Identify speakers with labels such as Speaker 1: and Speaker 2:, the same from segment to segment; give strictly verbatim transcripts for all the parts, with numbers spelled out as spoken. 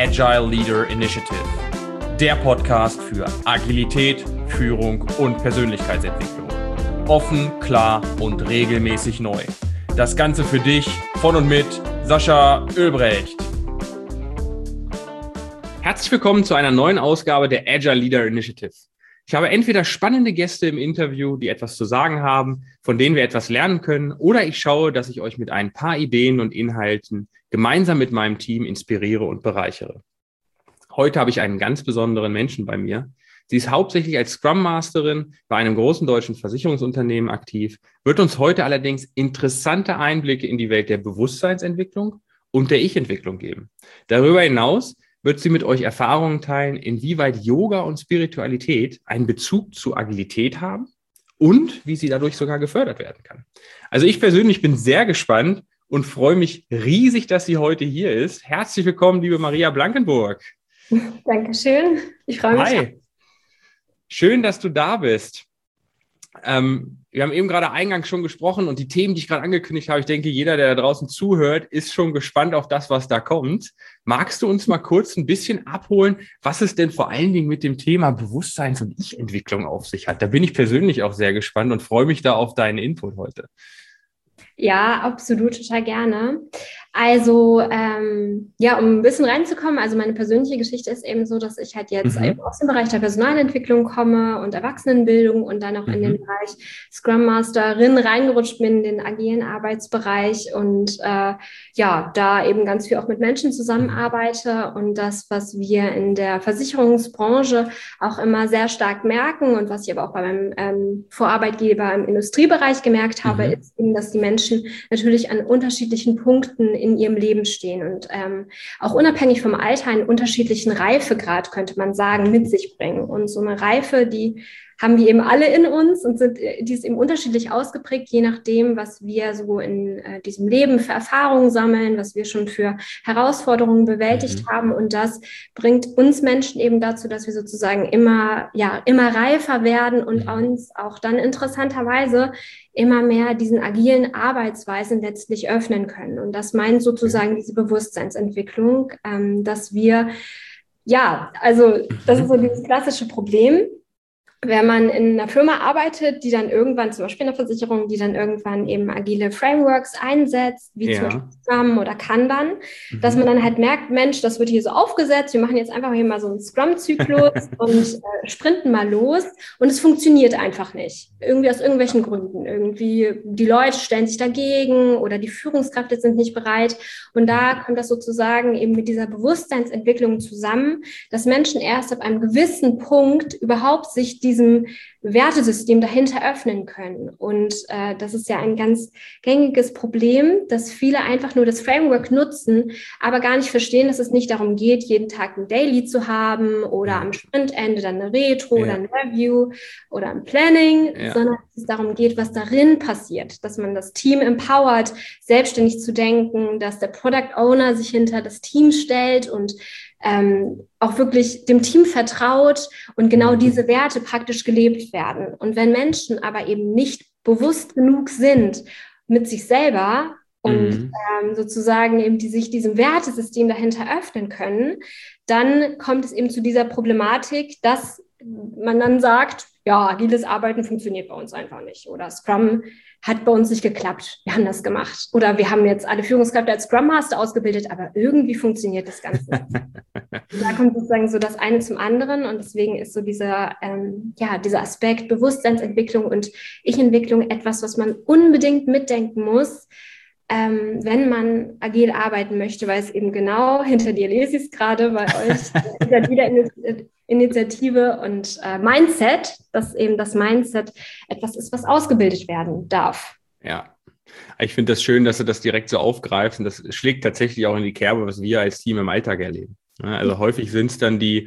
Speaker 1: Agile Leader Initiative, der Podcast für Agilität, Führung und Persönlichkeitsentwicklung. Offen, klar und regelmäßig neu. Das Ganze für dich von und mit Sascha Oelbrecht. Herzlich willkommen zu einer neuen Ausgabe der Agile Leader Initiative. Ich habe entweder spannende Gäste im Interview, die etwas zu sagen haben, von denen wir etwas lernen können, oder ich schaue, dass ich euch mit ein paar Ideen und Inhalten gemeinsam mit meinem Team inspiriere und bereichere. Heute habe ich einen ganz besonderen Menschen bei mir. Sie ist hauptsächlich als Scrum Masterin bei einem großen deutschen Versicherungsunternehmen aktiv, wird uns heute allerdings interessante Einblicke in die Welt der Bewusstseinsentwicklung und der Ich-Entwicklung geben. Darüber hinaus wird sie mit euch Erfahrungen teilen, inwieweit Yoga und Spiritualität einen Bezug zu Agilität haben und wie sie dadurch sogar gefördert werden kann. Also ich persönlich bin sehr gespannt und freue mich riesig, dass sie heute hier ist. Herzlich willkommen, liebe Maria Blankenburg.
Speaker 2: Dankeschön, ich freue mich.
Speaker 1: Hi, schön, dass du da bist. Ähm, wir haben eben gerade eingangs schon gesprochen und die Themen, die ich gerade angekündigt habe, ich denke, jeder, der da draußen zuhört, ist schon gespannt auf das, was da kommt. Magst du uns mal kurz ein bisschen abholen, was es denn vor allen Dingen mit dem Thema Bewusstseins- und Ich-Entwicklung auf sich hat? Da bin ich persönlich auch sehr gespannt und freue mich da auf deinen Input heute.
Speaker 2: Ja, absolut, total gerne. Also, ähm, ja, um ein bisschen reinzukommen, also meine persönliche Geschichte ist eben so, dass ich halt jetzt mhm. aus dem Bereich der Personalentwicklung komme und Erwachsenenbildung und dann auch mhm. in den Bereich Scrum Masterin reingerutscht bin, in den agilen Arbeitsbereich und äh, ja, da eben ganz viel auch mit Menschen zusammenarbeite und das, was wir in der Versicherungsbranche auch immer sehr stark merken und was ich aber auch bei meinem ähm, Vorarbeitgeber im Industriebereich gemerkt habe, mhm. ist eben, dass die Menschen natürlich an unterschiedlichen Punkten in ihrem Leben stehen und ähm, auch unabhängig vom Alter einen unterschiedlichen Reifegrad, könnte man sagen, mit sich bringen. Und so eine Reife, die haben wir eben alle in uns und sind, die ist eben unterschiedlich ausgeprägt, je nachdem, was wir so in äh, diesem Leben für Erfahrungen sammeln, was wir schon für Herausforderungen bewältigt mhm. haben. Und das bringt uns Menschen eben dazu, dass wir sozusagen immer, ja, immer reifer werden und mhm. uns auch dann interessanterweise immer mehr diesen agilen Arbeitsweisen letztlich öffnen können. Und das meint sozusagen diese Bewusstseinsentwicklung, ähm, dass wir, ja, also das ist so dieses klassische Problem, wenn man in einer Firma arbeitet, die dann irgendwann, zum Beispiel in der Versicherung, die dann irgendwann eben agile Frameworks einsetzt, wie ja. zum Beispiel Scrum oder Kanban, mhm. dass man dann halt merkt, Mensch, das wird hier so aufgesetzt, wir machen jetzt einfach hier mal so einen Scrum-Zyklus und äh, sprinten mal los und es funktioniert einfach nicht. Irgendwie aus irgendwelchen Gründen. Irgendwie die Leute stellen sich dagegen oder die Führungskräfte sind nicht bereit und da kommt das sozusagen eben mit dieser Bewusstseinsentwicklung zusammen, dass Menschen erst ab einem gewissen Punkt überhaupt sich die diesem Wertesystem dahinter öffnen können. Und äh, das ist ja ein ganz gängiges Problem, dass viele einfach nur das Framework nutzen, aber gar nicht verstehen, dass es nicht darum geht, jeden Tag ein Daily zu haben oder am Sprintende dann eine Retro ja. oder ein Review oder ein Planning, ja. sondern dass es darum geht, was darin passiert, dass man das Team empowert, selbstständig zu denken, dass der Product Owner sich hinter das Team stellt und Ähm, auch wirklich dem Team vertraut und genau diese Werte praktisch gelebt werden. Und wenn Menschen aber eben nicht bewusst genug sind mit sich selber und mhm. ähm, sozusagen eben die sich diesem Wertesystem dahinter öffnen können, dann kommt es eben zu dieser Problematik, dass man dann sagt, ja, agiles Arbeiten funktioniert bei uns einfach nicht oder Scrum hat bei uns nicht geklappt, wir haben das gemacht. Oder wir haben jetzt alle Führungskräfte als Scrum Master ausgebildet, aber irgendwie funktioniert das Ganze nicht. Da kommt sozusagen so das eine zum anderen und deswegen ist so dieser, ähm, ja, dieser Aspekt Bewusstseinsentwicklung und Ich-Entwicklung etwas, was man unbedingt mitdenken muss, ähm, wenn man agil arbeiten möchte, weil es eben genau hinter dir lese ich es gerade bei euch, hinter jeder Initiative und äh, Mindset, dass eben das Mindset etwas ist, was ausgebildet werden darf.
Speaker 1: Ja, ich finde das schön, dass du das direkt so aufgreifst und das schlägt tatsächlich auch in die Kerbe, was wir als Team im Alltag erleben. Also häufig sind es dann die,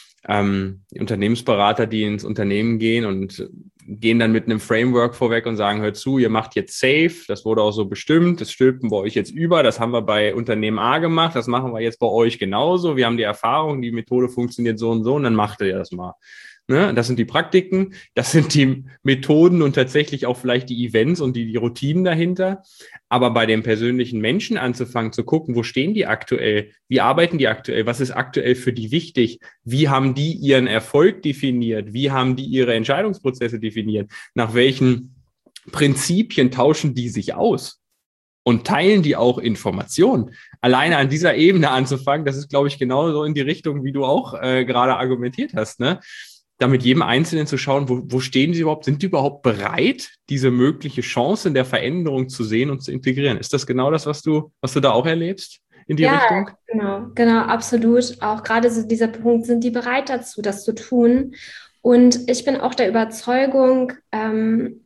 Speaker 1: ähm, die Unternehmensberater, die ins Unternehmen gehen und gehen dann mit einem Framework vorweg und sagen, hört zu, ihr macht jetzt safe, das wurde auch so bestimmt, das stülpen bei euch jetzt über, das haben wir bei Unternehmen A gemacht, das machen wir jetzt bei euch genauso, wir haben die Erfahrung, die Methode funktioniert so und so und dann macht ihr das mal. Ne? Das sind die Praktiken, das sind die Methoden und tatsächlich auch vielleicht die Events und die, die Routinen dahinter. Aber bei den persönlichen Menschen anzufangen, zu gucken, wo stehen die aktuell? Wie arbeiten die aktuell? Was ist aktuell für die wichtig? Wie haben die ihren Erfolg definiert? Wie haben die ihre Entscheidungsprozesse definiert? Nach welchen Prinzipien tauschen die sich aus? Und teilen die auch Informationen? Alleine an dieser Ebene anzufangen, das ist, glaube ich, genauso in die Richtung, wie du auch äh, gerade argumentiert hast, ne? Da mit jedem Einzelnen zu schauen, wo, wo stehen sie überhaupt? Sind die überhaupt bereit, diese mögliche Chance in der Veränderung zu sehen und zu integrieren? Ist das genau das, was du, was du da auch erlebst in die
Speaker 2: Ja,
Speaker 1: Richtung?
Speaker 2: genau, genau, absolut. Auch gerade so dieser Punkt, sind die bereit dazu, das zu tun? Und ich bin auch der Überzeugung, ähm,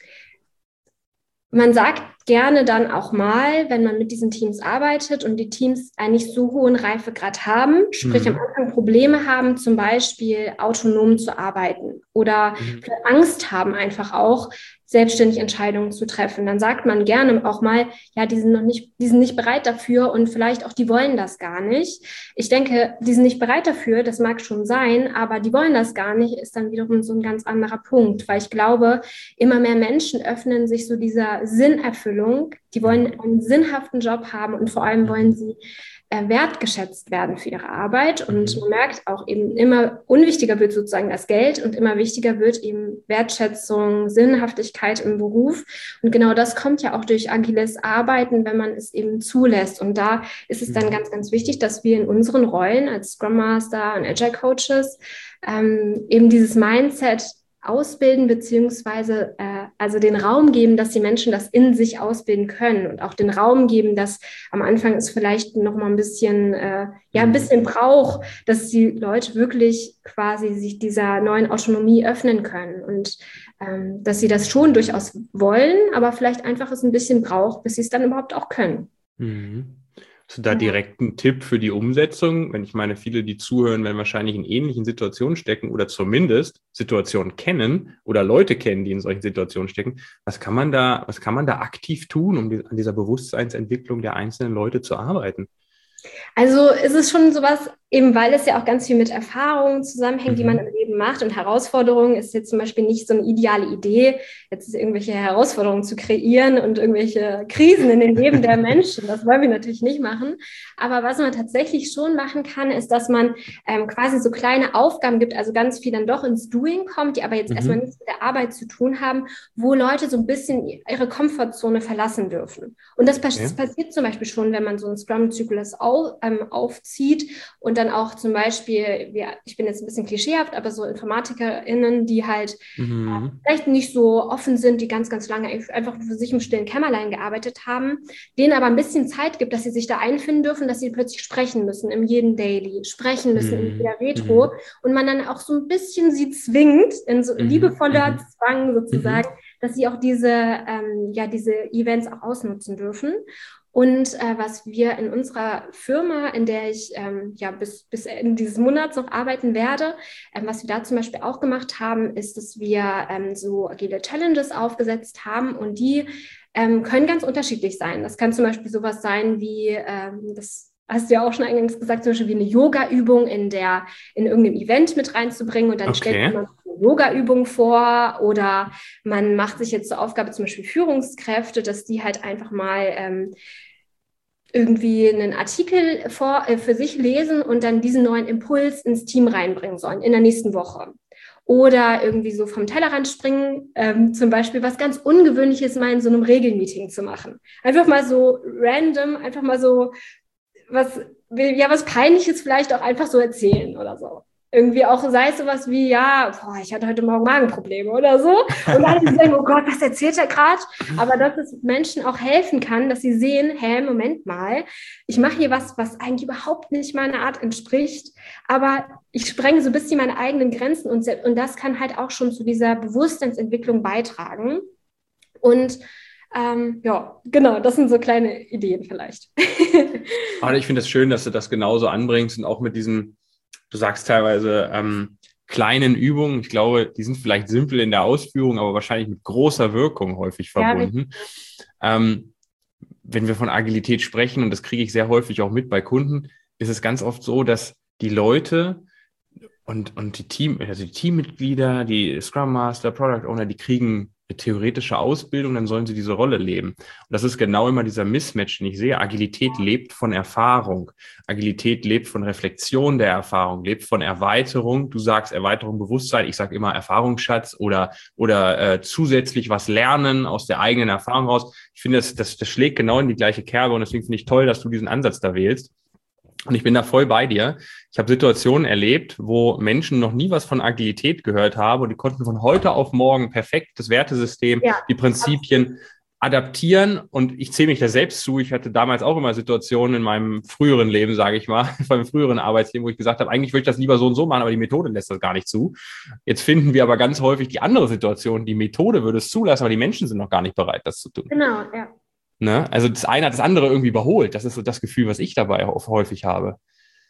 Speaker 2: man sagt gerne dann auch mal, wenn man mit diesen Teams arbeitet und die Teams einen nicht so hohen Reifegrad haben, sprich
Speaker 1: Mhm.
Speaker 2: am Anfang Probleme haben, zum Beispiel autonom zu arbeiten oder
Speaker 1: Mhm.
Speaker 2: Angst haben, einfach auch selbstständig Entscheidungen zu treffen. Dann sagt man gerne auch mal, ja, die sind noch nicht, die sind nicht bereit dafür und vielleicht auch, die wollen das gar nicht. Ich denke, die sind nicht bereit dafür, das mag schon sein, aber die wollen das gar nicht, ist dann wiederum so ein ganz anderer Punkt, weil ich glaube, immer mehr Menschen öffnen sich so dieser Sinnerfüllung. Die wollen einen sinnhaften Job haben und vor allem wollen sie äh, wertgeschätzt werden für ihre Arbeit. Und
Speaker 1: Mhm.
Speaker 2: man merkt auch eben, immer unwichtiger wird sozusagen das Geld und immer wichtiger wird eben Wertschätzung, Sinnhaftigkeit im Beruf. Und genau das kommt ja auch durch agiles Arbeiten, wenn man es eben zulässt. Und da ist es dann
Speaker 1: Mhm.
Speaker 2: ganz, ganz wichtig, dass wir in unseren Rollen als Scrum Master und Agile Coaches ähm, eben dieses Mindset ausbilden, beziehungsweise äh, also den Raum geben, dass die Menschen das in sich ausbilden können und auch den Raum geben, dass am Anfang es vielleicht noch mal ein bisschen, äh, ja, ein bisschen braucht, dass die Leute wirklich quasi sich dieser neuen Autonomie öffnen können und ähm, dass sie das schon durchaus wollen, aber vielleicht einfach es ein bisschen braucht, bis sie es dann überhaupt auch können.
Speaker 1: Mhm. Hast du da
Speaker 2: Ja.
Speaker 1: direkt einen Tipp für die Umsetzung? Wenn ich meine, viele, die zuhören, werden wahrscheinlich in ähnlichen Situationen stecken oder zumindest Situationen kennen oder Leute kennen, die in solchen Situationen stecken. Was kann man da, was kann man da aktiv tun, um die, an dieser Bewusstseinsentwicklung der einzelnen Leute zu arbeiten?
Speaker 2: Also ist es schon sowas, eben weil es ja auch ganz viel mit Erfahrungen zusammenhängt, die man im
Speaker 1: Mhm.
Speaker 2: Leben macht und Herausforderungen ist jetzt zum Beispiel nicht so eine ideale Idee, jetzt irgendwelche Herausforderungen zu kreieren und irgendwelche Krisen in den Leben der Menschen. Das wollen wir natürlich nicht machen. Aber was man tatsächlich schon machen kann, ist, dass man ähm, quasi so kleine Aufgaben gibt, also ganz viel dann doch ins Doing kommt, die aber jetzt erstmal
Speaker 1: Mhm.
Speaker 2: nichts mit der Arbeit zu tun haben, wo Leute so ein bisschen ihre Komfortzone verlassen dürfen. Und das
Speaker 1: Okay.
Speaker 2: passiert zum Beispiel schon, wenn man so einen Scrum-Zyklus auf, ähm, aufzieht und dann auch zum Beispiel, wir, ich bin jetzt ein bisschen klischeehaft, aber so InformatikerInnen, die halt
Speaker 1: Mhm.
Speaker 2: vielleicht nicht so offen sind, die ganz, ganz lange einfach für sich im stillen Kämmerlein gearbeitet haben, denen aber ein bisschen Zeit gibt, dass sie sich da einfinden dürfen, dass sie plötzlich sprechen müssen im jeden Daily, sprechen müssen in
Speaker 1: Mhm.
Speaker 2: jeder Retro
Speaker 1: Mhm.
Speaker 2: und man dann auch so ein bisschen sie zwingt, in so
Speaker 1: Mhm.
Speaker 2: liebevoller
Speaker 1: Mhm.
Speaker 2: Zwang
Speaker 1: Mhm.
Speaker 2: sozusagen, dass sie auch diese, ähm, ja, diese Events auch ausnutzen dürfen. Und äh, was wir in unserer Firma, in der ich ähm, ja bis, bis Ende dieses Monats noch arbeiten werde, ähm, was wir da zum Beispiel auch gemacht haben, ist, dass wir ähm, so agile Challenges aufgesetzt haben und die ähm, können ganz unterschiedlich sein. Das kann zum Beispiel sowas sein wie, ähm, das hast du ja auch schon eingangs gesagt, zum Beispiel wie eine Yoga-Übung in der, in irgendeinem Event mit reinzubringen und dann stellt
Speaker 1: Okay.
Speaker 2: jemand eine Yoga-Übung vor oder man macht sich jetzt zur Aufgabe zum Beispiel Führungskräfte, dass die halt einfach mal ähm, irgendwie einen Artikel vor, äh, für sich lesen und dann diesen neuen Impuls ins Team reinbringen sollen in der nächsten Woche. Oder irgendwie so vom Tellerrand springen, ähm, zum Beispiel was ganz Ungewöhnliches mal in so einem Regelmeeting zu machen. Einfach mal so random, einfach mal so was, ja, was Peinliches vielleicht auch einfach so erzählen oder so. Irgendwie auch, sei es sowas wie, ja, boah, ich hatte heute Morgen Magenprobleme oder so. Und alle sagen, oh Gott, was erzählt er gerade? Aber dass es Menschen auch helfen kann, dass sie sehen, hä, Moment mal, ich mache hier was, was eigentlich überhaupt nicht meiner Art entspricht, aber ich sprenge so ein bisschen meine eigenen Grenzen und, und das kann halt auch schon zu dieser Bewusstseinsentwicklung beitragen. Und ähm, ja, genau, das sind so kleine Ideen vielleicht.
Speaker 1: Aber ich finde es schön, dass du das genauso anbringst und auch mit diesen, du sagst teilweise, ähm, kleinen Übungen. Ich glaube, die sind vielleicht simpel in der Ausführung, aber wahrscheinlich mit großer Wirkung häufig
Speaker 2: Ja,
Speaker 1: verbunden. Ähm, wenn wir von Agilität sprechen, und das kriege ich sehr häufig auch mit bei Kunden, ist es ganz oft so, dass die Leute Und, und die Team, also die Teammitglieder, die Scrum Master, Product Owner, die kriegen eine theoretische Ausbildung, dann sollen sie diese Rolle leben. Und das ist genau immer dieser Mismatch, den ich sehe. Agilität lebt von Erfahrung. Agilität lebt von Reflexion der Erfahrung, lebt von Erweiterung. Du sagst Erweiterung Bewusstsein, ich sage immer Erfahrungsschatz oder, oder äh, zusätzlich was lernen aus der eigenen Erfahrung raus. Ich finde, das, das, das schlägt genau in die gleiche Kerbe und deswegen finde ich toll, dass du diesen Ansatz da wählst. Und ich bin da voll bei dir. Ich habe Situationen erlebt, wo Menschen noch nie was von Agilität gehört haben und die konnten von heute auf morgen perfekt das Wertesystem, ja, die Prinzipien adaptieren. Und ich zähle mich da selbst zu. Ich hatte damals auch immer Situationen in meinem früheren Leben, sage ich mal, von meinem früheren Arbeitsleben, wo ich gesagt habe, eigentlich würde ich das lieber so und so machen, aber die Methode lässt das gar nicht zu. Jetzt finden wir aber ganz häufig die andere Situation. Die Methode würde es zulassen, aber die Menschen sind noch gar nicht bereit, das zu tun.
Speaker 2: Genau, ja.
Speaker 1: Ne? Also das eine hat das andere irgendwie überholt. Das ist so das Gefühl, was ich dabei häufig habe.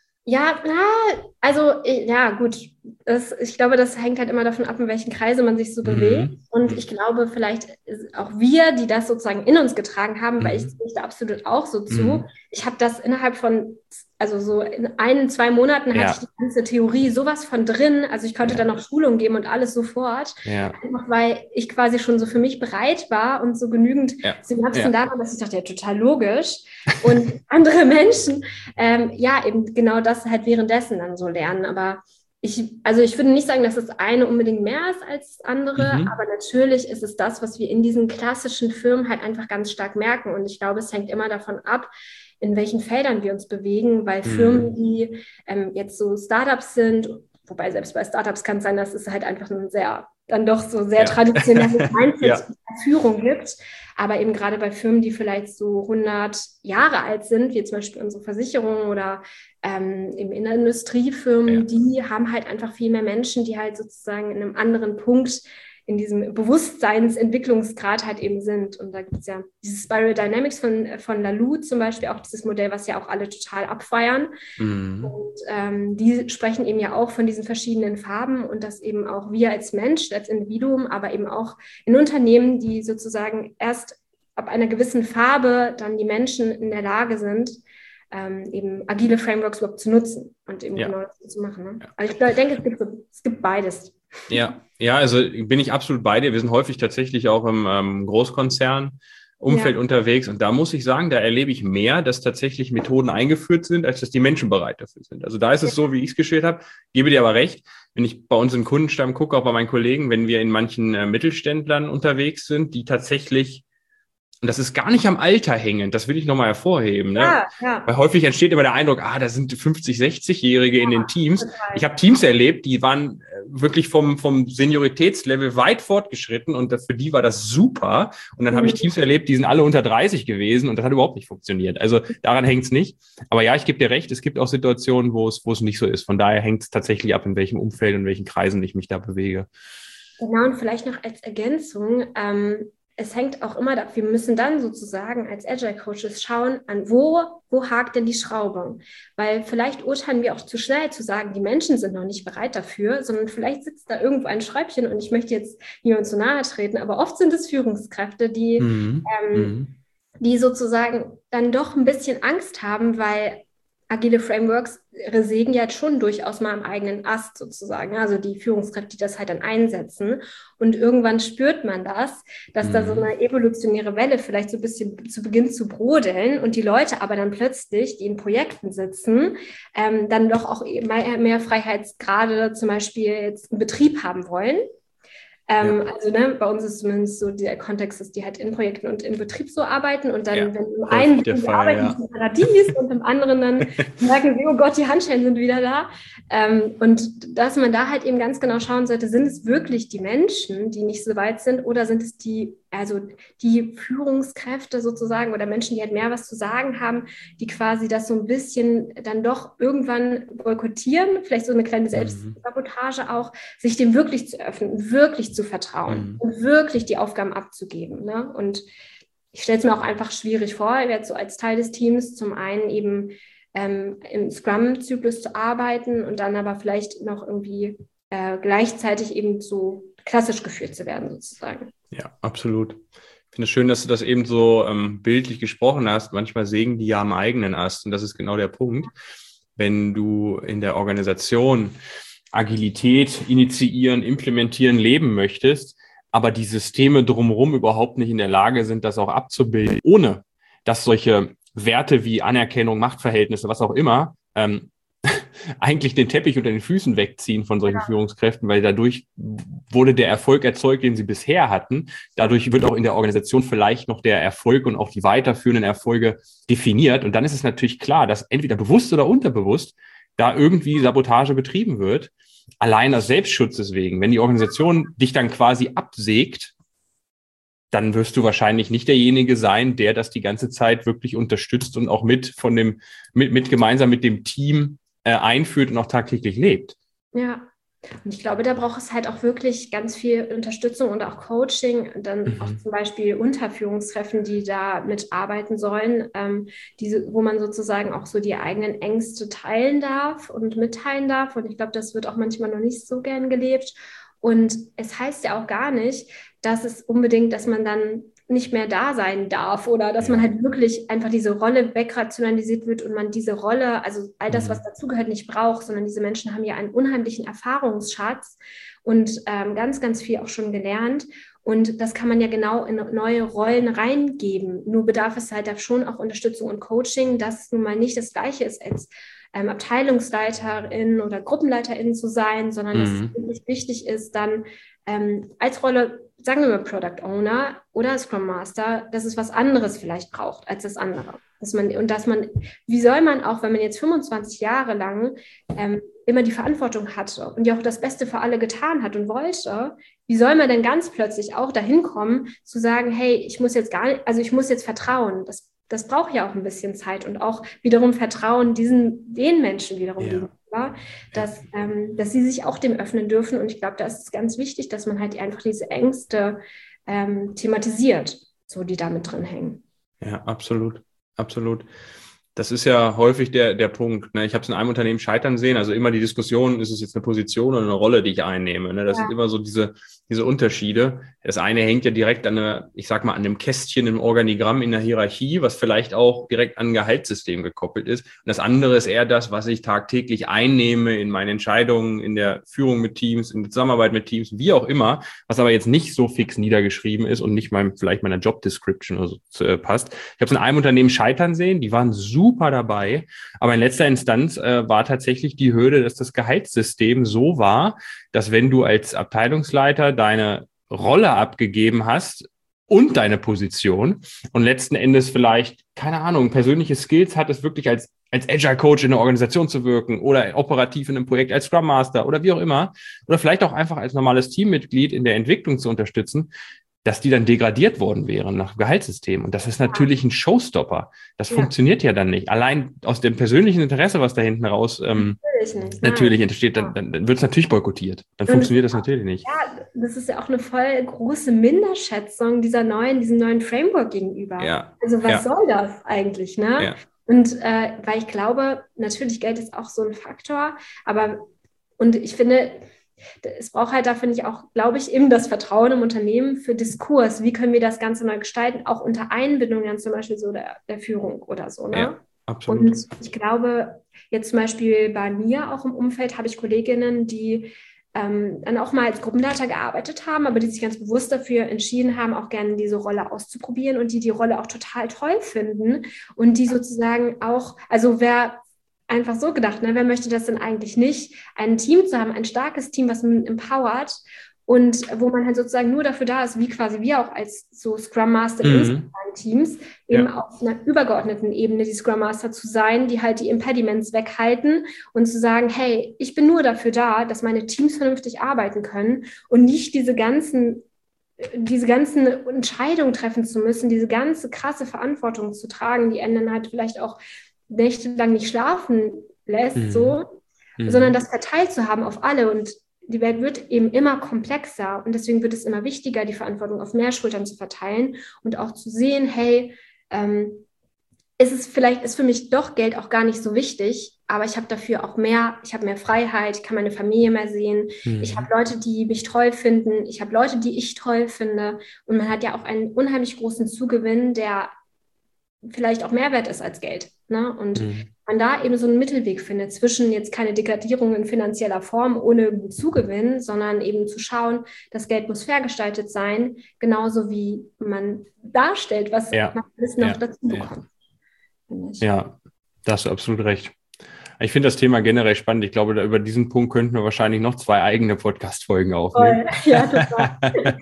Speaker 2: Ja, also ja, gut. Das, ich glaube, das hängt halt immer davon ab, in welchen Kreise man sich so bewegt. Mhm. Und ich glaube, vielleicht auch wir, die das sozusagen in uns getragen haben, mhm. weil ich sehe da absolut auch so zu. Mhm. Ich habe das innerhalb von, also so in ein, zwei Monaten hatte ja. ich die ganze Theorie sowas von drin. Also ich konnte ja. dann noch Schulungen geben und alles sofort. Ja. Einfach weil ich quasi schon so für mich bereit war und so genügend ja. Synapsen ja. da waren, dass ich dachte, ja, total logisch. Und andere Menschen, ähm, ja, eben genau das halt währenddessen dann so lernen. Aber ich, also ich würde nicht sagen, dass das eine unbedingt mehr ist als das andere, mhm. aber natürlich ist es das, was wir in diesen klassischen Firmen halt einfach ganz stark merken. Und ich glaube, es hängt immer davon ab, in welchen Feldern wir uns bewegen, weil mhm. Firmen, die ähm, jetzt so Startups sind, wobei selbst bei Startups kann es sein, dass es halt einfach ein sehr, dann doch so sehr ja. traditionelles Mindset ja. Führung gibt. Aber eben gerade bei Firmen, die vielleicht so hundert Jahre alt sind, wie zum Beispiel unsere Versicherung oder ähm, eben in der Industriefirmen, ja. die haben halt einfach viel mehr Menschen, die halt sozusagen in einem anderen Punkt in diesem Bewusstseinsentwicklungsgrad halt eben sind. Und da gibt es ja dieses Spiral Dynamics von, von Laloux zum Beispiel, auch dieses Modell, was ja auch alle total abfeiern. Mhm. Und ähm, die sprechen eben ja auch von diesen verschiedenen Farben und dass eben auch wir als Mensch, als Individuum, aber eben auch in Unternehmen, die sozusagen erst ab einer gewissen Farbe dann die Menschen in der Lage sind, ähm, eben agile Frameworks überhaupt zu nutzen und eben ja. genau das zu machen. Ne? Also ich denke, es gibt, es gibt beides.
Speaker 1: Ja, ja, also bin ich absolut bei dir. Wir sind häufig tatsächlich auch im ähm, Großkonzern-Umfeld ja. unterwegs und da muss ich sagen, da erlebe ich mehr, dass tatsächlich Methoden eingeführt sind, als dass die Menschen bereit dafür sind. Also da ist es so, wie ich es geschildert habe, gebe dir aber recht, wenn ich bei uns im Kundenstamm gucke, auch bei meinen Kollegen, wenn wir in manchen äh, Mittelständlern unterwegs sind, die tatsächlich, und das ist gar nicht am Alter hängend, das will ich nochmal hervorheben. Ne? Ja, ja. Weil häufig entsteht immer der Eindruck, ah, da sind fünfzig-, sechzig-Jährige ja, in den Teams. Total. Ich habe Teams erlebt, die waren wirklich vom, vom Senioritätslevel weit fortgeschritten und für die war das super. Und dann mhm. habe ich Teams erlebt, die sind alle unter dreißig gewesen und das hat überhaupt nicht funktioniert. Also daran hängt es nicht. Aber ja, ich gebe dir recht, es gibt auch Situationen, wo es, wo es nicht so ist. Von daher hängt es tatsächlich ab, in welchem Umfeld und in welchen Kreisen ich mich da bewege.
Speaker 2: Genau, und vielleicht noch als Ergänzung, ähm, es hängt auch immer, wir müssen dann sozusagen als Agile Coaches schauen, an wo, wo hakt denn die Schraube? Weil vielleicht urteilen wir auch zu schnell zu sagen, die Menschen sind noch nicht bereit dafür, sondern vielleicht sitzt da irgendwo ein Schräubchen und ich möchte jetzt niemand zu nahe treten, aber oft sind es Führungskräfte, die, mhm. ähm, die sozusagen dann doch ein bisschen Angst haben, weil agile Frameworks sägen ja schon durchaus mal am eigenen Ast sozusagen, also die Führungskräfte, die das halt dann einsetzen und irgendwann spürt man das, dass mhm. da so eine evolutionäre Welle vielleicht so ein bisschen zu Beginn zu brodeln und die Leute aber dann plötzlich, die in Projekten sitzen, ähm, dann doch auch mehr, mehr Freiheitsgrade zum Beispiel jetzt im Betrieb haben wollen. Ähm, ja. Also ne, bei uns ist zumindest so der Kontext, dass die halt in Projekten und im Betrieb so arbeiten und dann, ja, wenn im einen die Fall, arbeiten ja. im Paradies und im anderen dann merken sie, oh Gott, die Handschellen sind wieder da. Ähm, und dass man da halt eben ganz genau schauen sollte, sind es wirklich die Menschen, die nicht so weit sind oder sind es die, also die Führungskräfte sozusagen oder Menschen, die halt mehr was zu sagen haben, die quasi das so ein bisschen dann doch irgendwann boykottieren, vielleicht so eine kleine Selbstsabotage auch, sich dem wirklich zu öffnen, wirklich zu vertrauen mhm. und wirklich die Aufgaben abzugeben. Ne? Und ich stelle es mir auch einfach schwierig vor, jetzt so als Teil des Teams zum einen eben ähm, im Scrum-Zyklus zu arbeiten und dann aber vielleicht noch irgendwie äh, gleichzeitig eben so klassisch geführt zu werden sozusagen.
Speaker 1: Ja, absolut. Ich finde es schön, dass du das eben so ähm, bildlich gesprochen hast. Manchmal sägen die ja am eigenen Ast und das ist genau der Punkt. Wenn du in der Organisation Agilität initiieren, implementieren, leben möchtest, aber die Systeme drumherum überhaupt nicht in der Lage sind, das auch abzubilden, ohne dass solche Werte wie Anerkennung, Machtverhältnisse, was auch immer, ähm, eigentlich den Teppich unter den Füßen wegziehen von solchen Führungskräften, weil dadurch wurde der Erfolg erzeugt, den sie bisher hatten. Dadurch wird auch in der Organisation vielleicht noch der Erfolg und auch die weiterführenden Erfolge definiert. Und dann ist es natürlich klar, dass entweder bewusst oder unterbewusst da irgendwie Sabotage betrieben wird. Allein aus Selbstschutz deswegen. Wenn die Organisation dich dann quasi absägt, dann wirst du wahrscheinlich nicht derjenige sein, der das die ganze Zeit wirklich unterstützt und auch mit von dem, mit, mit gemeinsam mit dem Team äh, einführt und auch tagtäglich lebt.
Speaker 2: Ja, und ich glaube, da braucht es halt auch wirklich ganz viel Unterstützung und auch Coaching, dann
Speaker 1: Mhm.
Speaker 2: auch zum Beispiel Unterführungskräften, die da mitarbeiten sollen, ähm, diese, wo man sozusagen auch so die eigenen Ängste teilen darf und mitteilen darf. Und ich glaube, das wird auch manchmal noch nicht so gern gelebt. Und es heißt ja auch gar nicht, dass es unbedingt, dass man dann nicht mehr da sein darf oder dass
Speaker 1: Ja.
Speaker 2: man halt wirklich einfach diese Rolle wegrationalisiert wird und man diese Rolle, also all das,
Speaker 1: Mhm.
Speaker 2: was dazugehört, nicht braucht, sondern diese Menschen haben ja einen unheimlichen Erfahrungsschatz und ähm, ganz, ganz viel auch schon gelernt. Und das kann man ja genau in neue Rollen reingeben. Nur bedarf es halt da schon auch Unterstützung und Coaching, dass es nun mal nicht das Gleiche ist als ähm, Abteilungsleiterin oder Gruppenleiterin zu sein, sondern dass es
Speaker 1: Mhm.
Speaker 2: wirklich wichtig ist, dann ähm, als Rolle, sagen wir mal Product Owner oder Scrum Master, dass es was anderes vielleicht braucht als das andere. Dass man, und dass man, wie soll man auch, wenn man jetzt fünfundzwanzig Jahre lang ähm, immer die Verantwortung hatte und ja auch das Beste für alle getan hat und wollte, wie soll man denn ganz plötzlich auch dahin kommen, zu sagen, hey, ich muss jetzt gar nicht, also ich muss jetzt vertrauen. Das, das braucht ja auch ein bisschen Zeit und auch wiederum Vertrauen diesen, den Menschen wiederum
Speaker 1: Ja.
Speaker 2: gegenüber, dass, ähm, dass sie sich auch dem öffnen dürfen. Und ich glaube, da ist es ganz wichtig, dass man halt einfach diese Ängste ähm, thematisiert, so die da mit drin hängen.
Speaker 1: Ja, absolut, absolut. Das ist ja häufig der, der Punkt. Ne? Ich habe es in einem Unternehmen scheitern sehen. Also immer die Diskussion, ist es jetzt eine Position oder eine Rolle, die ich einnehme. Ne? Das
Speaker 2: Ja.
Speaker 1: sind immer so diese, diese Unterschiede. Das eine hängt ja direkt an einer, ich sag mal, an einem Kästchen im Organigramm in der Hierarchie, was vielleicht auch direkt an ein Gehaltssystem gekoppelt ist. Und das andere ist eher das, was ich tagtäglich einnehme in meine Entscheidungen, in der Führung mit Teams, in der Zusammenarbeit mit Teams, wie auch immer, was aber jetzt nicht so fix niedergeschrieben ist und nicht meinem, vielleicht meiner Job Description oder so äh, passt. Ich habe es in einem Unternehmen scheitern sehen, die waren super dabei, aber in letzter Instanz äh, war tatsächlich die Hürde, dass das Gehaltssystem so war, dass wenn du als Abteilungsleiter deine Rolle abgegeben hast und deine Position und letzten Endes vielleicht, keine Ahnung, persönliche Skills hattest, wirklich als als Agile Coach in der Organisation zu wirken oder operativ in einem Projekt als Scrum Master oder wie auch immer, oder vielleicht auch einfach als normales Teammitglied in der Entwicklung zu unterstützen, dass die dann degradiert worden wären nach Gehaltssystem. Und das ist natürlich ein Showstopper. Das
Speaker 2: Ja.
Speaker 1: funktioniert ja dann nicht. Allein aus dem persönlichen Interesse, was da hinten raus ähm,
Speaker 2: Natürlich nicht.
Speaker 1: natürlich
Speaker 2: Nein.
Speaker 1: entsteht, dann, dann, dann wird es natürlich boykottiert. Dann
Speaker 2: Und
Speaker 1: funktioniert
Speaker 2: das
Speaker 1: das natürlich nicht.
Speaker 2: Ja, das ist ja auch eine voll große Minderschätzung dieser neuen, diesem neuen Framework gegenüber.
Speaker 1: Ja.
Speaker 2: Also was
Speaker 1: Ja.
Speaker 2: soll das eigentlich, ne?
Speaker 1: Ja.
Speaker 2: Und äh, weil ich glaube, natürlich Geld ist auch so ein Faktor, aber und ich finde, es braucht halt da, finde ich auch, glaube ich, eben das Vertrauen im Unternehmen für Diskurs. Wie können wir das Ganze neu gestalten, auch unter Einbindung dann zum Beispiel so der, der Führung oder so, ne?
Speaker 1: Ja, absolut.
Speaker 2: Und ich glaube, jetzt zum Beispiel bei mir auch im Umfeld habe ich Kolleginnen, die ähm, dann auch mal als Gruppenleiter gearbeitet haben, aber die sich ganz bewusst dafür entschieden haben, auch gerne diese Rolle auszuprobieren und die die Rolle auch total toll finden und die sozusagen auch, also wer einfach so gedacht, ne, wer möchte das denn eigentlich nicht, ein Team zu haben, ein starkes Team, was man empowert und wo man halt sozusagen nur dafür da ist, wie quasi wir auch als so Scrum Master in
Speaker 1: Mhm.
Speaker 2: unseren Teams, eben
Speaker 1: Ja.
Speaker 2: auf einer übergeordneten Ebene die Scrum Master zu sein, die halt die Impediments weghalten und zu sagen, hey, ich bin nur dafür da, dass meine Teams vernünftig arbeiten können und nicht diese ganzen diese ganzen Entscheidungen treffen zu müssen, diese ganze krasse Verantwortung zu tragen, die einen dann halt vielleicht auch nächtelang nicht schlafen lässt,
Speaker 1: Mhm.
Speaker 2: so,
Speaker 1: Mhm.
Speaker 2: sondern das verteilt zu haben auf alle. Und die Welt wird eben immer komplexer und deswegen wird es immer wichtiger, die Verantwortung auf mehr Schultern zu verteilen und auch zu sehen, hey, ähm, ist es vielleicht, ist für mich doch Geld auch gar nicht so wichtig, aber ich habe dafür auch mehr, ich habe mehr Freiheit, ich kann meine Familie mehr sehen,
Speaker 1: Mhm.
Speaker 2: ich habe Leute, die mich toll finden, ich habe Leute, die ich toll finde und man hat ja auch einen unheimlich großen Zugewinn, der vielleicht auch mehr wert ist als Geld. Ne? Und
Speaker 1: Mhm.
Speaker 2: man da eben so einen Mittelweg findet zwischen jetzt keine Degradierung in finanzieller Form ohne gut Zugewinn, sondern eben zu schauen, das Geld muss fair gestaltet sein, genauso wie man darstellt, was
Speaker 1: Ja.
Speaker 2: man alles noch
Speaker 1: Ja.
Speaker 2: dazu bekommt.
Speaker 1: Ja. ja, da hast du absolut recht. Ich finde das Thema generell spannend. Ich glaube, da über diesen Punkt könnten wir wahrscheinlich noch zwei eigene Podcast-Folgen aufnehmen.
Speaker 2: Voll. Ja, total.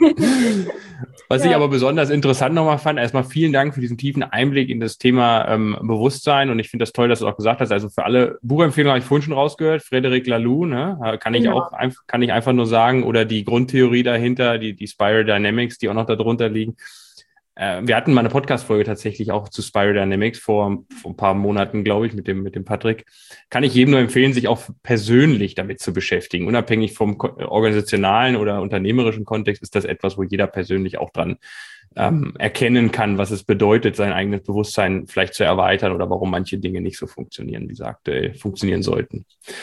Speaker 1: Was
Speaker 2: ja.
Speaker 1: ich aber besonders interessant nochmal fand, erstmal vielen Dank für diesen tiefen Einblick in das Thema ähm, Bewusstsein. Und ich finde das toll, dass du auch gesagt hast, also für alle Buchempfehlungen habe ich vorhin schon rausgehört, Frédéric Laloux, ne, kann ich
Speaker 2: Genau.
Speaker 1: auch einfach, kann ich einfach nur sagen, oder die Grundtheorie dahinter, die, die Spiral Dynamics, die auch noch darunter liegen. Wir hatten mal eine Podcast-Folge tatsächlich auch zu Spiral Dynamics vor, vor ein paar Monaten, glaube ich, mit dem, mit dem Patrick. Kann ich jedem nur empfehlen, sich auch persönlich damit zu beschäftigen. Unabhängig vom organisationalen oder unternehmerischen Kontext ist das etwas, wo jeder persönlich auch dran ähm, erkennen kann, was es bedeutet, sein eigenes Bewusstsein vielleicht zu erweitern oder warum manche Dinge nicht so funktionieren, wie sie aktuell funktionieren sollten.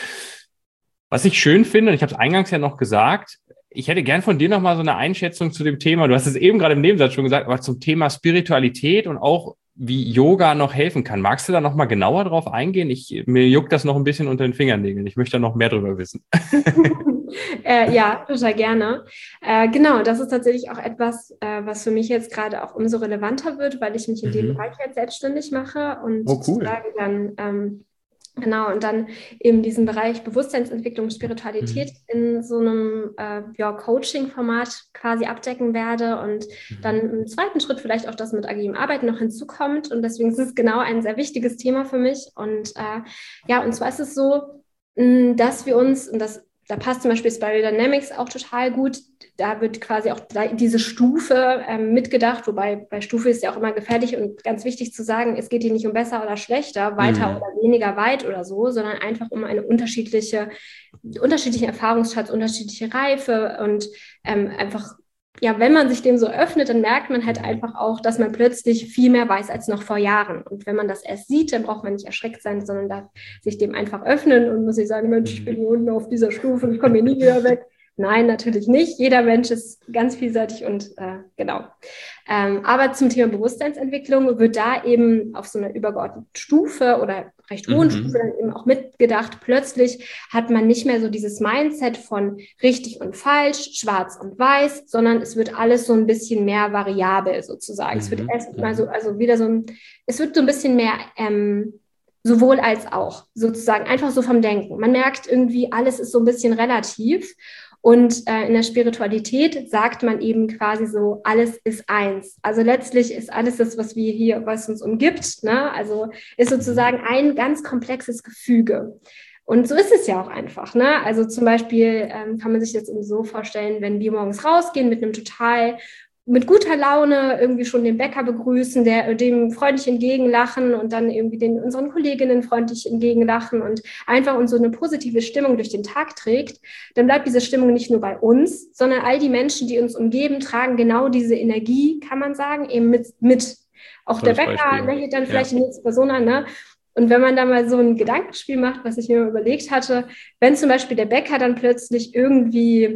Speaker 1: Was ich schön finde, und ich habe es eingangs ja noch gesagt, ich hätte gern von dir nochmal so eine Einschätzung zu dem Thema. Du hast es eben gerade im Nebensatz schon gesagt, aber zum Thema Spiritualität und auch wie Yoga noch helfen kann. Magst du da nochmal genauer drauf eingehen? Ich, mir juckt das noch ein bisschen unter den Fingernägeln. Ich möchte da noch mehr drüber wissen.
Speaker 2: äh, ja, total gerne. Äh, genau, das ist tatsächlich auch etwas, äh, was für mich jetzt gerade auch umso relevanter wird, weil ich mich in mhm. dem Bereich jetzt selbstständig mache und
Speaker 1: oh, cool.
Speaker 2: dann ähm, Genau, und dann eben diesen Bereich Bewusstseinsentwicklung, Spiritualität mhm. in so einem äh, ja, Coaching-Format quasi abdecken werde und mhm. dann im zweiten Schritt vielleicht auch das mit agilem Arbeiten noch hinzukommt. Und deswegen ist es genau ein sehr wichtiges Thema für mich. Und äh, ja, und zwar ist es so, mh, dass wir uns, und das da passt zum Beispiel Spiral Dynamics auch total gut. Da wird quasi auch diese Stufe ähm, mitgedacht, wobei bei Stufe ist ja auch immer gefährlich und ganz wichtig zu sagen, es geht hier nicht um besser oder schlechter, weiter mhm. oder weniger weit oder so, sondern einfach um eine unterschiedliche, unterschiedliche Erfahrungsschatz, unterschiedliche Reife und ähm, einfach, ja, wenn man sich dem so öffnet, dann merkt man halt einfach auch, dass man plötzlich viel mehr weiß als noch vor Jahren. Und wenn man das erst sieht, dann braucht man nicht erschreckt sein, sondern darf sich dem einfach öffnen und muss sich sagen, Mensch, ich bin hier unten auf dieser Stufe und ich komme hier nie wieder weg. Nein, natürlich nicht. Jeder Mensch ist ganz vielseitig und äh, genau. Ähm, aber zum Thema Bewusstseinsentwicklung wird da eben auf so einer übergeordneten Stufe oder recht hohen mhm. Stufe dann eben auch mitgedacht. Plötzlich hat man nicht mehr so dieses Mindset von richtig und falsch, schwarz und weiß, sondern es wird alles so ein bisschen mehr variabel sozusagen. Mhm. Es wird erst mal so, also wieder so ein, es wird so ein bisschen mehr ähm, sowohl als auch sozusagen einfach so vom Denken. Man merkt irgendwie, alles ist so ein bisschen relativ. Und äh, in der Spiritualität sagt man eben quasi so, alles ist eins. Also letztlich ist alles das, was wir hier, was uns umgibt, ne? Also ist sozusagen ein ganz komplexes Gefüge. Und so ist es ja auch einfach, ne? Also zum Beispiel ähm, kann man sich das eben so vorstellen, wenn wir morgens rausgehen mit einem total mit guter Laune irgendwie schon den Bäcker begrüßen, der, dem freundlich entgegenlachen und dann irgendwie den unseren Kolleginnen freundlich entgegenlachen und einfach uns so eine positive Stimmung durch den Tag trägt, dann bleibt diese Stimmung nicht nur bei uns, sondern all die Menschen, die uns umgeben, tragen genau diese Energie, kann man sagen, eben mit. mit. Auch Tolles der Bäcker Beispiel. Lächelt dann vielleicht ja. die nächste Person an, ne? Und wenn man da mal so ein Gedankenspiel macht, was ich mir überlegt hatte, wenn zum Beispiel der Bäcker dann plötzlich irgendwie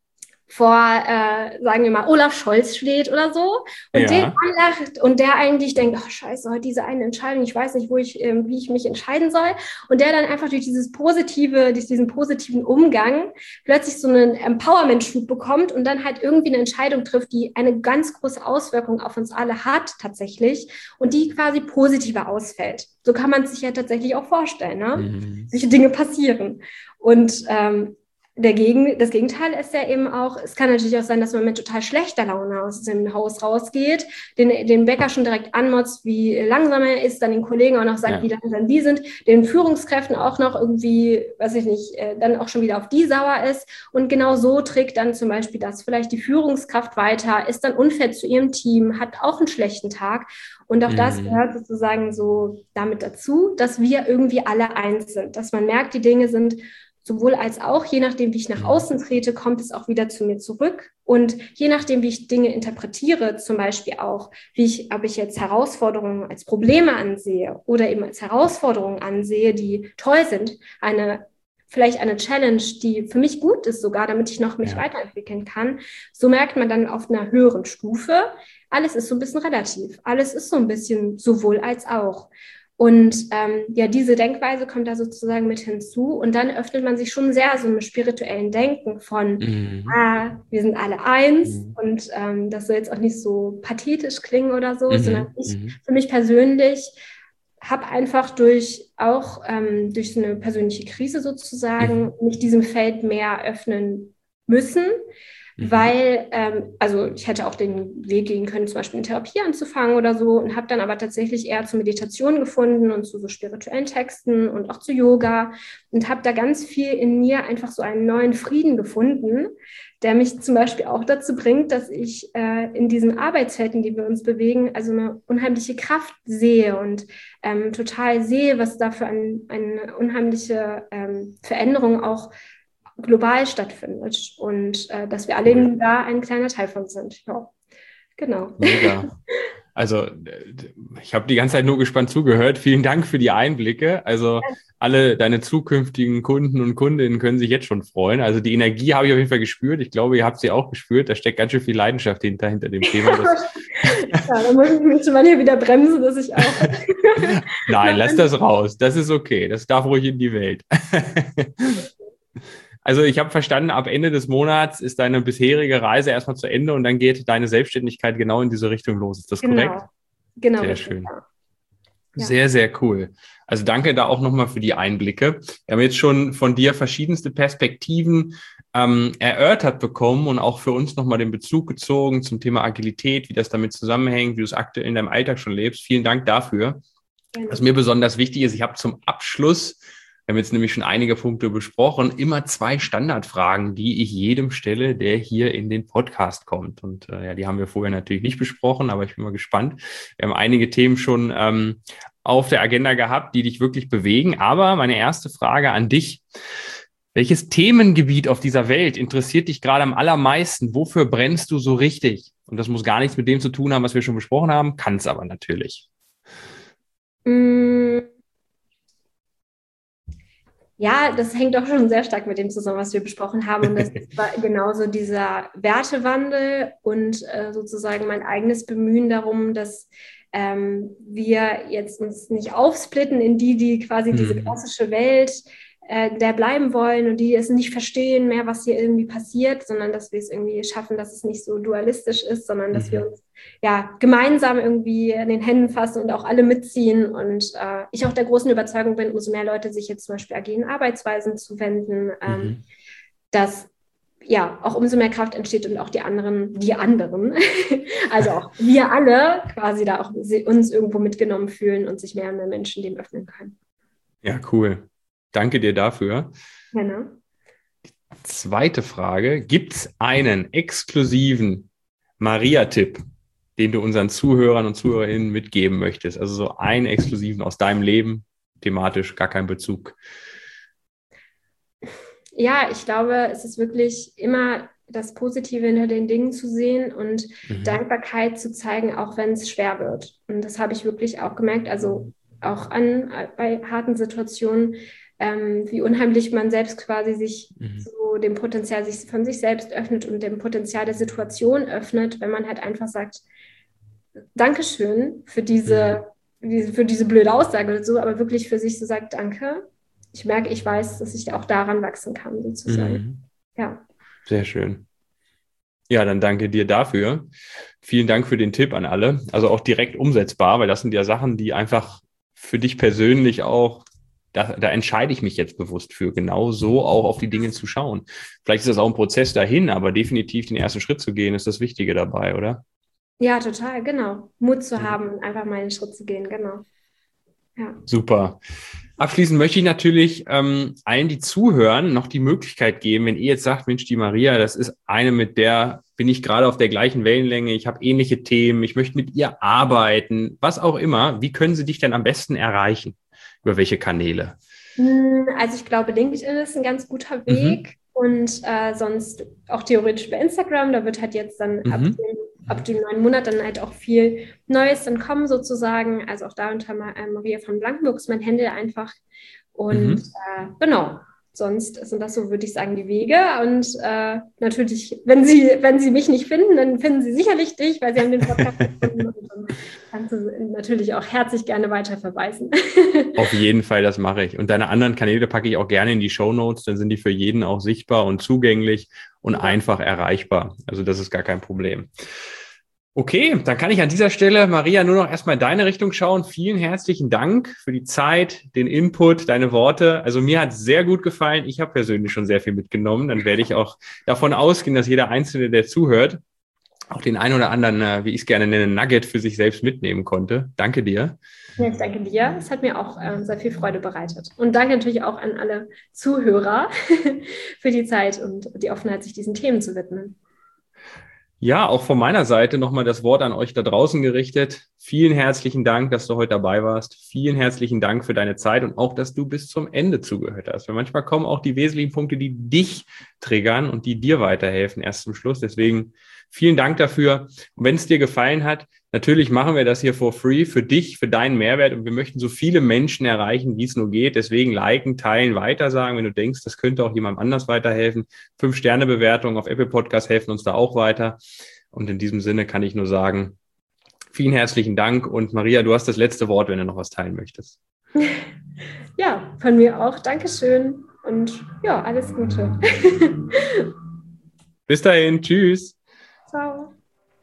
Speaker 2: vor, äh, sagen wir mal, Olaf Scholz steht oder so und ja. den anlacht und der eigentlich denkt, oh scheiße, heute diese eine Entscheidung, ich weiß nicht, wo ich, äh, wie ich mich entscheiden soll und der dann einfach durch dieses positive, durch diesen positiven Umgang plötzlich so einen Empowerment-Schub bekommt und dann halt irgendwie eine Entscheidung trifft, die eine ganz große Auswirkung auf uns alle hat tatsächlich und die quasi positiver ausfällt. So kann man es sich ja tatsächlich auch vorstellen, ne? Mhm. Solche Dinge passieren und ähm, Dagegen, das Gegenteil ist ja eben auch, es kann natürlich auch sein, dass man mit total schlechter Laune aus dem Haus rausgeht, den, den Bäcker schon direkt anmotzt, wie langsam er ist, dann den Kollegen auch noch sagt, ja. wie langsam die sind, den Führungskräften auch noch irgendwie, weiß ich nicht, dann auch schon wieder auf die sauer ist. Und genau so trägt dann zum Beispiel das vielleicht die Führungskraft weiter, ist dann unfair zu ihrem Team, hat auch einen schlechten Tag. Und auch mhm. das gehört sozusagen so damit dazu, dass wir irgendwie alle eins sind, dass man merkt, die Dinge sind sowohl als auch, je nachdem, wie ich nach außen trete, kommt es auch wieder zu mir zurück. Und je nachdem, wie ich Dinge interpretiere, zum Beispiel auch, wie ich, ob ich jetzt Herausforderungen als Probleme ansehe oder eben als Herausforderungen ansehe, die toll sind, eine vielleicht eine Challenge, die für mich gut ist sogar, damit ich noch mich ja. weiterentwickeln kann, so merkt man dann auf einer höheren Stufe, alles ist so ein bisschen relativ, alles ist so ein bisschen sowohl als auch. Und ähm, ja, diese Denkweise kommt da sozusagen mit hinzu. Und dann öffnet man sich schon sehr so einem spirituellen Denken von,
Speaker 1: Mhm.
Speaker 2: ah, wir sind alle eins.
Speaker 1: Mhm.
Speaker 2: Und ähm, das soll jetzt auch nicht so pathetisch klingen oder so,
Speaker 1: Mhm.
Speaker 2: sondern ich,
Speaker 1: Mhm.
Speaker 2: für mich persönlich, habe einfach durch auch ähm, durch so eine persönliche Krise sozusagen
Speaker 1: Mhm.
Speaker 2: mich diesem Feld mehr öffnen müssen.
Speaker 1: Mhm.
Speaker 2: Weil, ähm, also ich hätte auch den Weg gehen können, zum Beispiel in Therapie anzufangen oder so, und habe dann aber tatsächlich eher zu Meditation gefunden und zu so spirituellen Texten und auch zu Yoga und habe da ganz viel in mir einfach so einen neuen Frieden gefunden, der mich zum Beispiel auch dazu bringt, dass ich äh, in diesen Arbeitsfelden, in die wir uns bewegen, also eine unheimliche Kraft sehe und ähm, total sehe, was da für ein, eine unheimliche ähm, Veränderung auch global stattfindet und äh, dass wir alle
Speaker 1: Cool.
Speaker 2: da ein kleiner Teil von sind. Ja, genau.
Speaker 1: Mega. Also ich habe die ganze Zeit nur gespannt zugehört. Vielen Dank für die Einblicke. Also alle deine zukünftigen Kunden und Kundinnen können sich jetzt schon freuen. Also die Energie habe ich auf jeden Fall gespürt. Ich glaube, ihr habt sie auch gespürt. Da steckt ganz schön viel Leidenschaft hinter, hinter dem Thema. Das
Speaker 2: ja, da muss ich mich schon mal hier wieder bremsen, dass ich auch...
Speaker 1: Nein, lass das raus. Das ist okay. Das darf ruhig in die Welt. Also ich habe verstanden, ab Ende des Monats ist deine bisherige Reise erstmal zu Ende und dann geht deine Selbstständigkeit genau in diese Richtung los. Ist das
Speaker 2: genau.
Speaker 1: korrekt?
Speaker 2: Genau.
Speaker 1: Sehr
Speaker 2: richtig,
Speaker 1: schön.
Speaker 2: ja.
Speaker 1: Sehr, sehr cool. Also danke da auch nochmal für die Einblicke. Wir haben jetzt schon von dir verschiedenste Perspektiven ähm, erörtert bekommen und auch für uns nochmal den Bezug gezogen zum Thema Agilität, wie das damit zusammenhängt, wie du es aktuell in deinem Alltag schon lebst. Vielen Dank dafür.
Speaker 2: Gerne.
Speaker 1: Was mir besonders wichtig ist, ich habe zum Abschluss, wir haben jetzt nämlich schon einige Punkte besprochen, immer zwei Standardfragen, die ich jedem stelle, der hier in den Podcast kommt. Und äh, ja, die haben wir vorher natürlich nicht besprochen, aber ich bin mal gespannt. Wir haben einige Themen schon ähm, auf der Agenda gehabt, die dich wirklich bewegen. Aber meine erste Frage an dich: Welches Themengebiet auf dieser Welt interessiert dich gerade am allermeisten? Wofür brennst du so richtig? Und das muss gar nichts mit dem zu tun haben, was wir schon besprochen haben, kann es aber natürlich.
Speaker 2: Mm. Ja, das hängt doch schon sehr stark mit dem zusammen, was wir besprochen haben. Und das war genauso dieser Wertewandel und äh, sozusagen mein eigenes Bemühen darum, dass ähm, wir jetzt uns nicht aufsplitten in die, die quasi mhm. diese klassische Welt äh, der bleiben wollen und die es nicht verstehen mehr, was hier irgendwie passiert, sondern dass wir es irgendwie schaffen, dass es nicht so dualistisch ist, sondern dass mhm. wir uns ja gemeinsam irgendwie in den Händen fassen und auch alle mitziehen. Und äh, ich auch der großen Überzeugung bin, umso mehr Leute sich jetzt zum Beispiel agilen Arbeitsweisen zuwenden, ähm, mhm. dass ja auch umso mehr Kraft entsteht und auch die anderen, die anderen, also auch wir alle quasi da auch uns irgendwo mitgenommen fühlen und sich mehr und mehr Menschen dem öffnen können.
Speaker 1: Ja, cool. Danke dir dafür.
Speaker 2: Genau.
Speaker 1: Zweite Frage: Gibt es einen exklusiven Maria-Tipp, den du unseren Zuhörern und Zuhörerinnen mitgeben möchtest? Also so einen exklusiven aus deinem Leben, thematisch gar kein Bezug.
Speaker 2: Ja, ich glaube, es ist wirklich immer das Positive hinter den Dingen zu sehen und mhm. Dankbarkeit zu zeigen, auch wenn es schwer wird. Und das habe ich wirklich auch gemerkt, also auch an bei harten Situationen, ähm, wie unheimlich man selbst quasi sich mhm. so dem Potenzial sich von sich selbst öffnet und dem Potenzial der Situation öffnet, wenn man halt einfach sagt, Dankeschön für diese, mhm. für diese blöde Aussage oder so, aber wirklich für sich so sagt, danke. Ich merke, ich weiß, dass ich auch daran wachsen kann, sozusagen. Mhm. Ja.
Speaker 1: Sehr schön. Ja, dann danke dir dafür. Vielen Dank für den Tipp an alle. Also auch direkt umsetzbar, weil das sind ja Sachen, die einfach für dich persönlich auch, da, da entscheide ich mich jetzt bewusst für, genau so auch auf die Dinge zu schauen. Vielleicht ist das auch ein Prozess dahin, aber definitiv den ersten Schritt zu gehen, ist das Wichtige dabei, oder?
Speaker 2: Ja, total, genau. Mut zu haben, einfach mal einen Schritt zu gehen, genau. Ja.
Speaker 1: Super. Abschließend möchte ich natürlich ähm, allen, die zuhören, noch die Möglichkeit geben, wenn ihr jetzt sagt, Mensch, die Maria, das ist eine, mit der bin ich gerade auf der gleichen Wellenlänge, ich habe ähnliche Themen, ich möchte mit ihr arbeiten, was auch immer. Wie können sie dich denn am besten erreichen? Über welche Kanäle?
Speaker 2: Also ich glaube, LinkedIn ist ein ganz guter Weg mhm. und äh, sonst auch theoretisch bei Instagram. Da wird halt jetzt dann mhm. ab, dem, ab dem neuen Monat dann halt auch viel Neues dann kommen sozusagen. Also auch da unter äh, Maria von Blankenburg ist mein Handle einfach. Und mhm. äh, genau, sonst sind das so, würde ich sagen, die Wege. Und äh, natürlich, wenn Sie, wenn Sie mich nicht finden, dann finden Sie sicherlich dich, weil Sie haben den Podcast gefunden. Und dann kannst du natürlich auch herzlich gerne weiterverweisen.
Speaker 1: Auf jeden Fall, das mache ich. Und deine anderen Kanäle packe ich auch gerne in die Shownotes, dann sind die für jeden auch sichtbar und zugänglich und ja. einfach erreichbar. Also das ist gar kein Problem. Okay, dann kann ich an dieser Stelle, Maria, nur noch erstmal in deine Richtung schauen. Vielen herzlichen Dank für die Zeit, den Input, deine Worte. Also mir hat es sehr gut gefallen. Ich habe persönlich schon sehr viel mitgenommen. Dann werde ich auch davon ausgehen, dass jeder Einzelne, der zuhört, auch den einen oder anderen, wie ich es gerne nenne, Nugget für sich selbst mitnehmen konnte. Danke dir.
Speaker 2: Ja, ich danke dir. Es hat mir auch äh, sehr viel Freude bereitet. Und danke natürlich auch an alle Zuhörer für die Zeit und die Offenheit, sich diesen Themen zu widmen.
Speaker 1: Ja, auch von meiner Seite nochmal das Wort an euch da draußen gerichtet. Vielen herzlichen Dank, dass du heute dabei warst. Vielen herzlichen Dank für deine Zeit und auch, dass du bis zum Ende zugehört hast. Weil manchmal kommen auch die wesentlichen Punkte, die dich triggern und die dir weiterhelfen, erst zum Schluss. Deswegen vielen Dank dafür. Und wenn es dir gefallen hat, natürlich machen wir das hier for free für dich, für deinen Mehrwert. Und wir möchten so viele Menschen erreichen, wie es nur geht. Deswegen liken, teilen, weitersagen. Wenn du denkst, das könnte auch jemandem anders weiterhelfen. Fünf-Sterne-Bewertungen auf Apple Podcast helfen uns da auch weiter. Und in diesem Sinne kann ich nur sagen, vielen herzlichen Dank. Und Maria, du hast das letzte Wort, wenn du noch was teilen möchtest.
Speaker 2: Ja, von mir auch. Dankeschön. Und ja, alles Gute.
Speaker 1: Bis dahin. Tschüss.
Speaker 2: Ciao.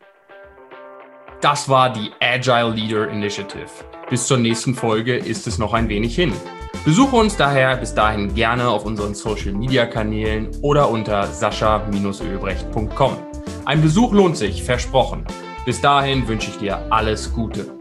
Speaker 1: Das war die Agile Leader Initiative. Bis zur nächsten Folge ist es noch ein wenig hin. Besuche uns daher bis dahin gerne auf unseren Social Media Kanälen oder unter sascha Bindestrich ölbrecht Punkt com. Ein Besuch lohnt sich, versprochen. Bis dahin wünsche ich dir alles Gute.